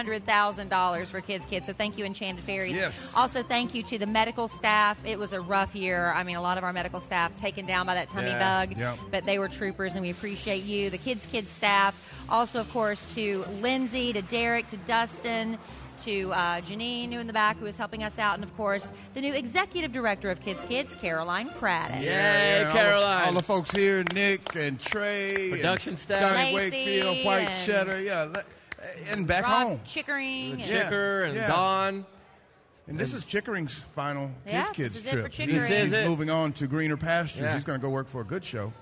$200,000 for kids. So thank you, Enchanted Fairies. Yes. Also, thank you to the medical staff. It was a rough year. I mean, a lot of our medical staff taken down by that tummy bug, but they were troopers, and we appreciate you. The kids staff. Also, of course, to Lindsay, to Derek, to Dustin, to Janine, who in the back, who is helping us out, and of course, the new executive director of Kids, Caroline Craddock. Yay, Caroline! All the folks here, Nick and Trey, production and staff, Johnny Lacey Wakefield, White Cheddar, and back Rob home, Chickering, Chicker and Don. And this is Chickering's final kids this is trip. It for Chickering. He's moving on to greener pastures. Yeah. He's going to go work for a good show.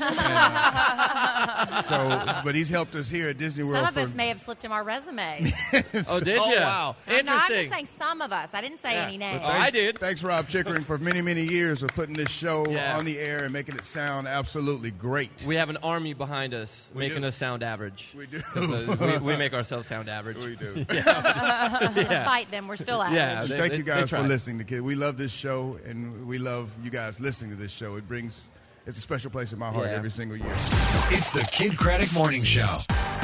But he's helped us here at Disney World. Some of us may have slipped him our resumes. Oh, did you? Oh, wow. Interesting. No, I'm just saying some of us. I didn't say any names. I did. Thanks, Rob Chickering, for many, many years of putting this show on the air and making it sound absolutely great. We have an army behind us making us sound average. We do. We make ourselves sound average. We do. Despite them, we're still average. Thank you guys for listening to Kids. We love this show, and we love you guys listening to this show. It's a special place in my heart every single year. It's the Kid Craddock Morning Show.